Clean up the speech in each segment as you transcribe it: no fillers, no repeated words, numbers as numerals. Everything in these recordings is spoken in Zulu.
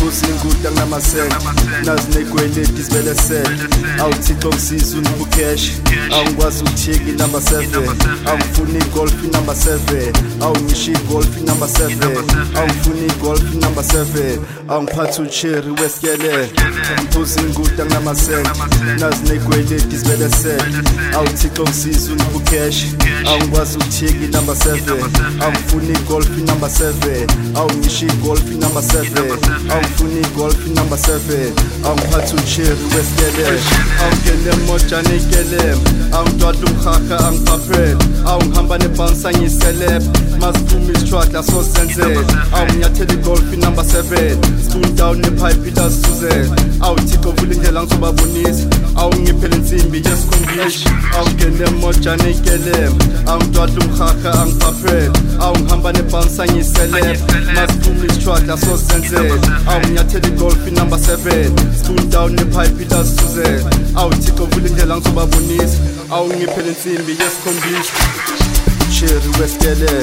uzinguda ngamasela nazinekweleti zivele sele awuthixo ngisiza uniphu cash awungikwazi ukuthiki number 7 awungifuni igolf number 7 awungisho igolf number 7 awungifuni igolf number 7 awungiphatha ucherry weskele uzinguda ngamasela nazinekweleti zivele sele awuthixo ngisiza uniphu cash awungikwazi ukuthiki number 7 awungifuni igolf number 7 awungisho igolf number 7 awungifuni igolf number 7 awungiphatha ucherry weskele awungene mojane ikelem awungidwala umkhakha angipaphele awungihamba nebhansi angiseleb masiphuma isitshwadla sosenzela awunginyathela igolf number 7 spoon down nepipe ilasuzela awuthixo vula indlela ngizobabonisa awungiphele insimbi yesikhombisa awungene mojane ikelem awungidwala umkhakha angipaphele awungihamba nebhansi angiseleb masiphuma isitshwadla sosenzela awunginyathela igolf number 7 spoon down nepipe ilasuzela awuthixo vula indlela ngizobabonisa awungiphele insimbi yesikhombisa cherry weskele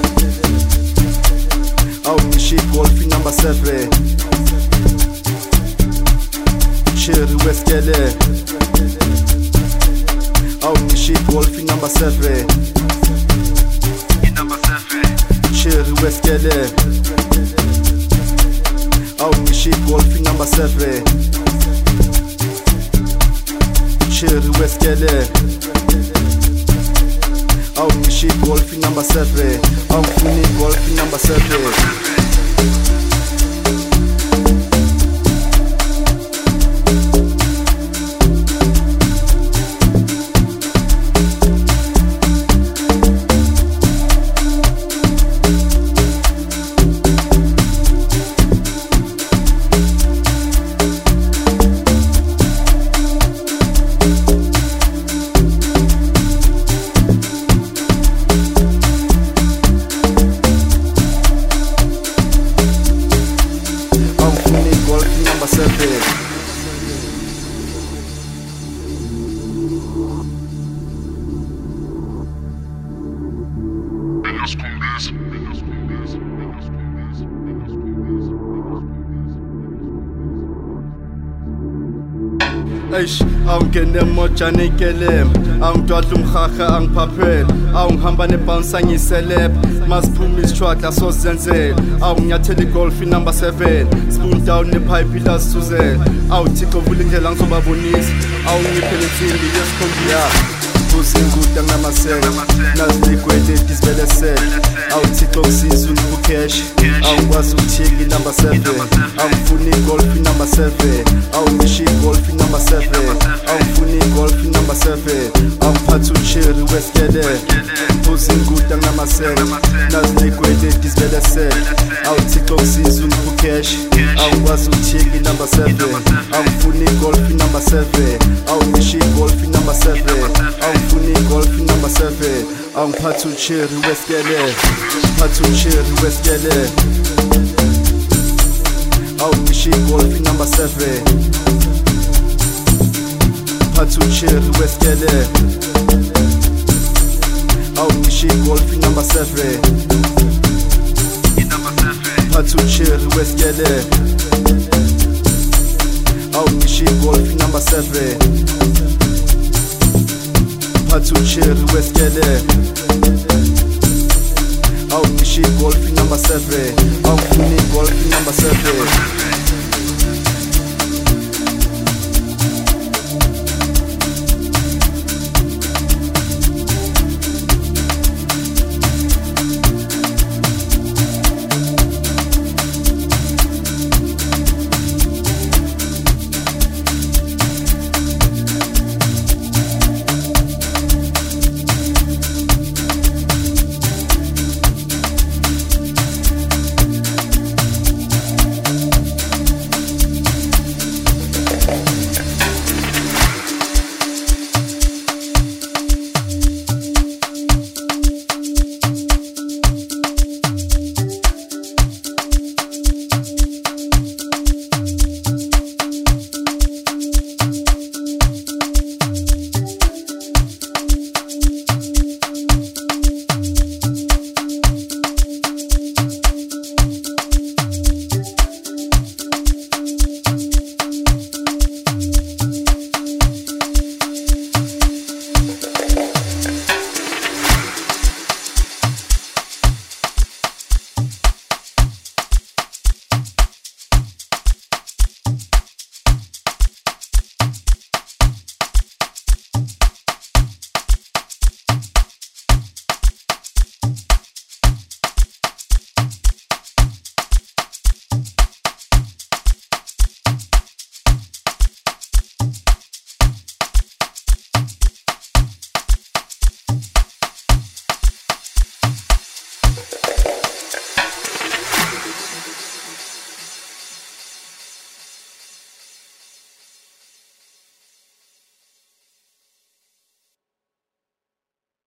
awungisho igolf number 7 cherry weskele awungisho igolf number 7 cherry weskele awungisho igolf number 7 cherry weskele awungisho igolf number 7 awungifuni igolf number 7 Eish, awungene mojane ikelem awungidwala umkhakha angipaphele awungihamba nebhansi angiseleb masiphuma isitshwadla sosenzela awunginyathela igolf number 7 spoon down nepipe ilasuzela awuthixo vula indlela ngizobabonisa awungiphele insimbi yesikhombisa uzinguda ngamasela nazinekweleti zivele sele awuthixo ngisiza uniphu cash awungikwazi ukuthiki number 7 awungifuni igolf number 7 awungisho igolf number 7 awungifuni igolf number 7 awungiphatha ucherry weskele uzinguda ngamasela nazinekweleti zivele sele awuthixo ngisiza uniphu cash awungikwazi ukuthiki number 7 awungifuni igolf number 7 awungisho igolf number 7 awungifuni igolf number 7 awungiphatha ucherry weskele phatha ucherry weskele awungisho igolf number 7 phatha ucherry weskele awungisho igolf number 7 phatha ucherry weskele awungisho igolf number 7 phatha ucherry weskele awungisho igolf number 7 awungifuni igolf number 7